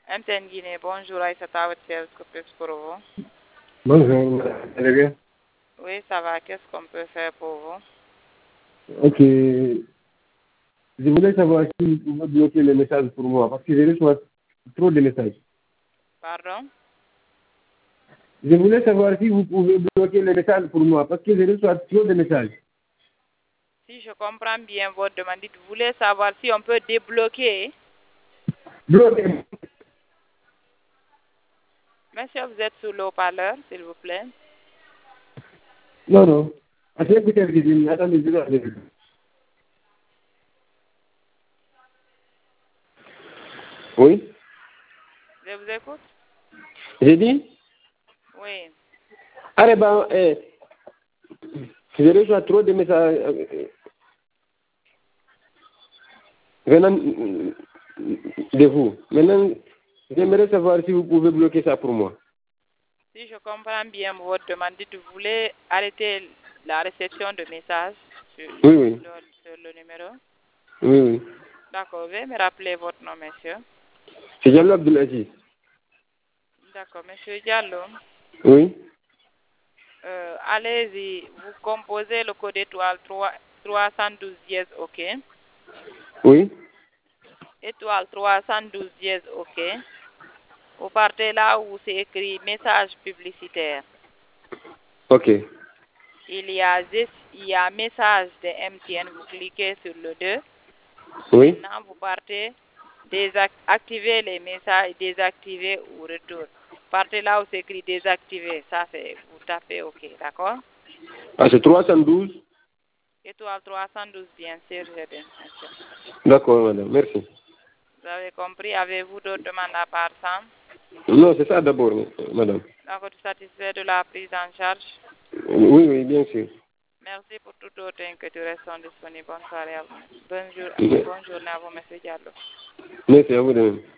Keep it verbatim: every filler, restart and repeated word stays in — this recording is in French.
M T N Guinée, bonjour, Aïssa Tawat, qu'est-ce que peut pour vous? Bonjour, vous allez bien? Oui, ça va, qu'est-ce qu'on peut faire pour vous? Ok. Je voulais savoir si vous pouvez bloquer les messages pour moi, parce que je reçois trop de messages. Pardon? Je voulais savoir si vous pouvez bloquer les messages pour moi, parce que je reçois trop de messages. Si je comprends bien votre demande, vous voulez savoir si on peut débloquer. Bloquer. Monsieur, vous êtes sous le haut-parleur, s'il vous plaît. Non, non. Attendez, attendez, attendez, attendez. Oui? Je vous écoute? J'ai dit? Oui. Allez, ben, eh, je reçois trop de messages euh, venant de vous. Maintenant, j'aimerais savoir si vous pouvez bloquer ça pour moi. Si je comprends bien votre demande, vous voulez arrêter la réception de messages sur, Oui, oui. sur, sur le numéro? Oui, oui. D'accord, veuillez me rappeler votre nom, monsieur. C'est Diallo Abdelaziz. D'accord, monsieur Diallo. Oui. Euh, allez-y, vous composez le code étoile trois cent douze dièse, OK. Oui. Étoile trois cent douze dièse, OK. Vous partez là où c'est écrit message publicitaire. Ok. Il y a il y a message de M T N, vous cliquez sur le deux. Oui. Maintenant, vous partez désactiver les messages, désactiver ou retour. Partez là où c'est écrit désactiver, ça c'est, vous tapez OK, d'accord? Ah, c'est trois cent douze. Étoile trois cent douze, bien sûr, j'ai bien, monsieur. D'accord, madame. Merci. Vous avez compris? Avez-vous d'autres demandes à part ça? Non, c'est ça d'abord, madame. D'accord, satisfait de la prise en charge? Oui, oui, bien sûr. Merci pour tout autre que tu restes disponible. Bonne soirée à vous. Bonne, jour, Oui. bonne journée à vous, monsieur Diallo. Merci à vous de même.